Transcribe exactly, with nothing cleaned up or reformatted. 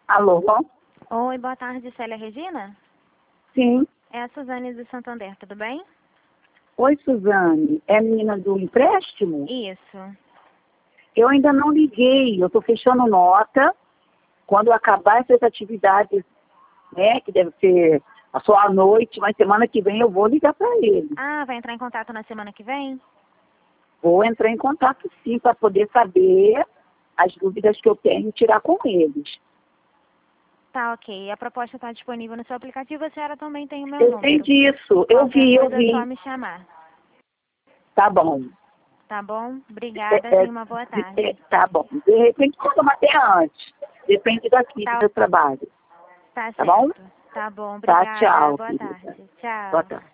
Alô? Oi, boa tarde, Célia Regina? Sim. É a Suzane do Santander, tudo bem? Oi, Suzane. É a menina do empréstimo? Isso. Eu ainda não liguei. Eu estou fechando nota. Quando acabar essas atividades, né, que deve ser a só à noite, mas semana que vem eu vou ligar para ele. Ah, vai entrar em contato na semana que vem? Vou entrar em contato sim, para poder saber as dúvidas que eu tenho e tirar com eles. Tá, ok. A proposta está disponível no seu aplicativo, a senhora também tem o meu Eu sei número. disso. Eu Qualquer vi, eu coisa é só vi. me chamar. Tá bom. Tá bom? É, Obrigada, é, tenha uma boa é, tarde. tá bom. De repente, pode tomar até antes. Depende daqui do Tá, meu trabalho. tá Tá bom? certo. Tá bom, Tá, obrigada. tchau, Boa querida. tarde. Boa Tchau. tarde.